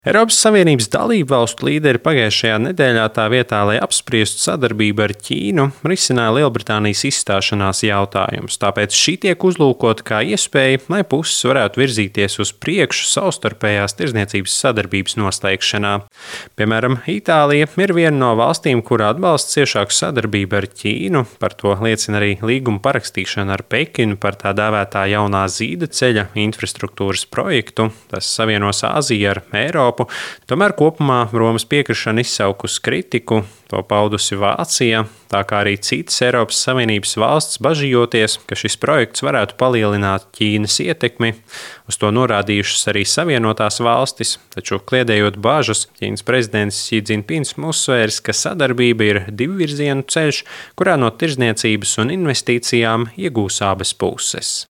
Eiropas Savienības dalībvalstu līderi pagājušajā nedēļā tā vietā, lai apspriestu sadarbību ar Ķīnu, risināja Lielbritānijas izstāšanās jautājumus. Tāpēc šī tiek uzlūkota kā iespēja, lai puses varētu virzīties uz priekšu savstarpējās tirdzniecības sadarbības noslēgšanā. Piemēram, Itālija ir viena no valstīm, kura atbalsta ciešāku sadarbību ar Ķīnu. Par to liecina arī līguma parakstīšana ar Pekinu par tā dēvētā jaunā zīda ceļa infrastruktūras projektu. Tas savienos Āziju ar Eiropu. Tomēr kopumā Romas piekrišana izsaukusi kritiku, to paudusi Vācija, tā kā arī citas Eiropas Savienības valsts bažījoties, ka šis projekts varētu palielināt Ķīnas ietekmi. Uz to norādījušas arī Savienotās valstis, taču kliedējot bažas, Ķīnas prezidents Xi Jinpings uzsvērs, ka sadarbība ir divvirzienu ceļš, kurā no tirdzniecības un investīcijām iegūs abas puses.